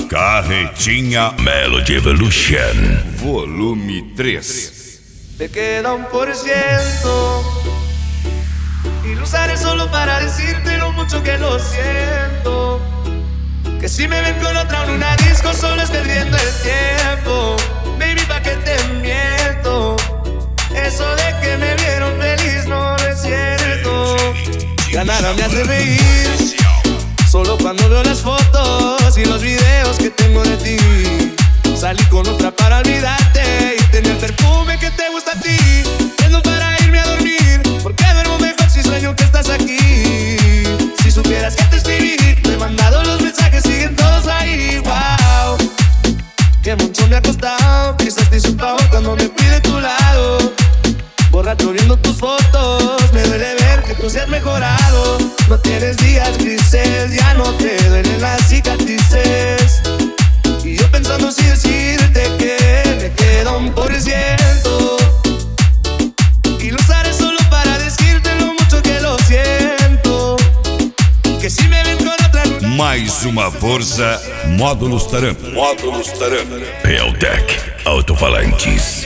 Carretinha Melody Evolution Volume 3. Te queda 1% y lo usaré solo para decirte lo mucho que lo siento. Que si me ven con otra en una disco solo es perdiendo el tiempo. Baby, pa' que te miento. Eso de que me vieron feliz no es cierto. Ya nada me hace reír, solo cuando veo las fotos y los videos que tengo de ti. Salí con otra para olvidarte y tener perfume que te gusta a ti. Prendo para irme a dormir, porque duermo mejor si sueño que estás aquí. Si supieras que te escribí, te he mandado los mensajes, siguen todos ahí. Wow, que mucho me ha costado. Quizás te hice un favor cuando me fui de tu lado. Borracho viendo tus fotos, me duele ver que tú seas mejorado. No tienes días grises, ya no te duelen las cicatrices. Y yo pensando si decirte que me queda 1% y lo usaré solo para decirte lo mucho que lo siento. Que si me ven con otra luna. Mais uma força, Módulos Taran. Real Deck, alto-falantes.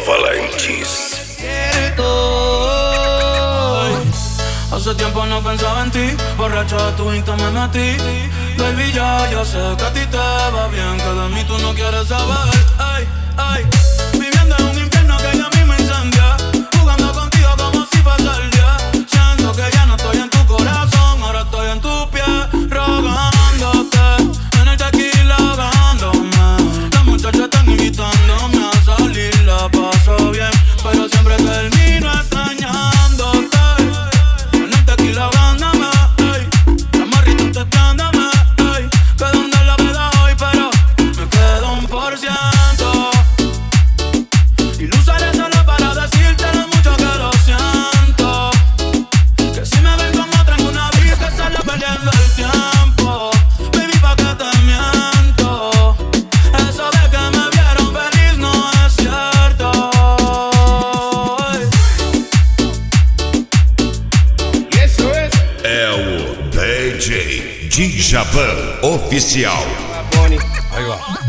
Hace tiempo no pensaba en ti, borracho de tu Insta me metí. Baby, ya yo sé que a ti te va bien, que de mí tú no quieres saber. Ay, ay, viviendo en un infierno que ya a mí me incendia. Jugando contigo como si fuese el día. Siento que ya no estoy en tu corazón, ahora estoy en tu piel, rogándote. En el tequila ahogándome. Las muchachas están invitándome a salir, la paso bien, pero siempre termino extrañándote. DJ Djavan Oficial. Aí, ó.